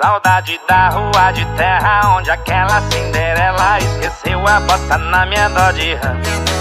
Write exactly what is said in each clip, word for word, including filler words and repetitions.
Saudade da rua de terra, onde aquela Cinderela esqueceu a bota na minha Dodge Ram.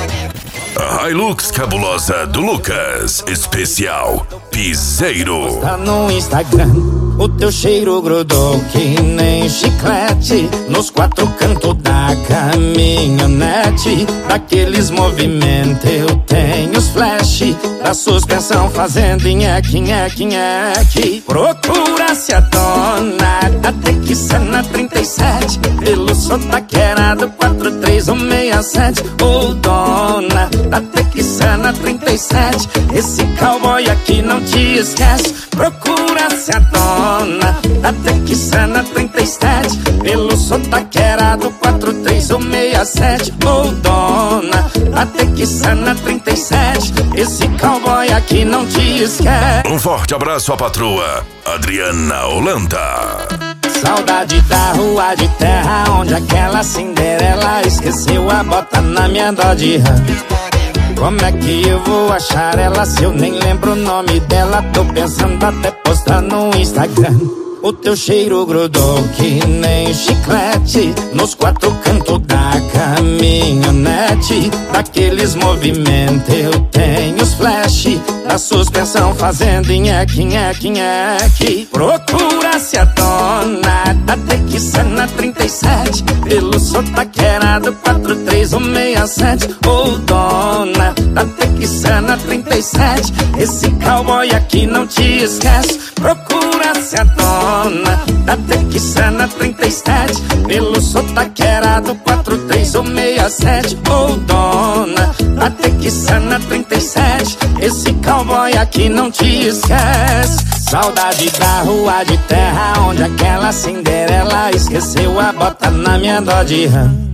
A Hilux cabulosa do Lucas, especial Piseiro. Tá no Instagram, o teu cheiro grudou que nem chiclete nos quatro cantos da caminhonete. Daqueles movimentos eu tenho os flash da suspensão fazendo nheque, nheque, nheque. Procura-se a dona da Texana trinta e sete pelo sotaqueirado quatro três um seis sete. Ô dona da Texana trinta e sete, esse cowboy aqui não te esquece. Procura-se a dona da Texana trinta e sete pelo sotaqueirado quatro três um seis sete. Ô dona da Texana trinta e sete, esse cowboy aqui não te esquece. Um forte abraço à patroa Adriana Holanda. Saudade da rua de terra, onde aquela Cinderela esqueceu a bota na minha Dodge Ram. Como é que eu vou achar ela se eu nem lembro o nome dela? Tô pensando até postar no Instagram. O teu cheiro grudou que nem chiclete nos quatro cantos da caminhonete. Daqueles movimentos eu tenho os flash da suspensão fazendo nheque, nheque, nheque. Procura-se a dona da Texana trinta e sete pelo sotaqueirado quatro três um seis sete. Ô dona da Texana trinta e sete, esse cowboy aqui não te esquece. Procura-se a dona da Texana trinta e sete pelo sotaqueirado quatro três um seis sete. Ô dona da Texana trinta e sete, esse cowboy aqui não te esquece. Saudade da rua de terra, onde aquela Cinderela esqueceu a bota na minha Dodge Ram.